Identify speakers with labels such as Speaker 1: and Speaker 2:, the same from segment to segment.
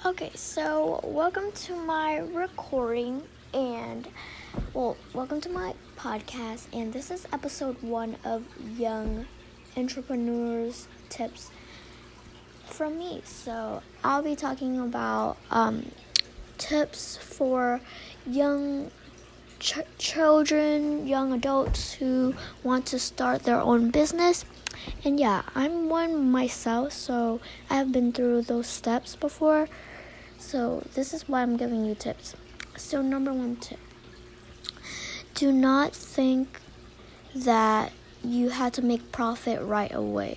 Speaker 1: Okay, so welcome to my recording welcome to my podcast, and this is episode 1 of Young Entrepreneurs Tips from me. So I'll be talking about tips for young children, young adults who want to start their own business. And yeah, I'm one myself, so I have been through those steps before. So this is why I'm giving you tips. So number 1 tip. Do not think that you have to make profit right away.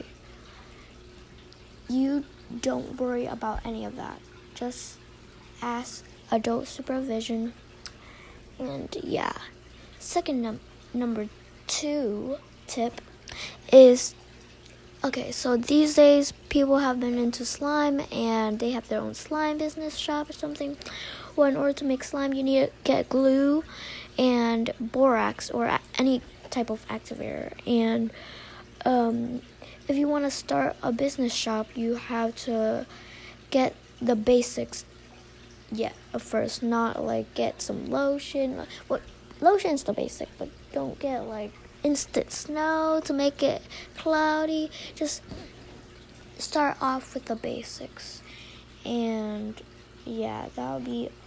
Speaker 1: You don't worry about any of that. Just ask adult supervision. And yeah. Second number 2 tip is, okay, so these days people have been into slime and they have their own slime business shop or something. Well, in order to make slime, you need to get glue and borax or any type of activator. And if you want to start a business shop, you have to get the basics first, not like get some lotion. Well, lotion's the basic, but don't get like instant snow to make it cloudy. Just start off with the basics. And yeah, that'll be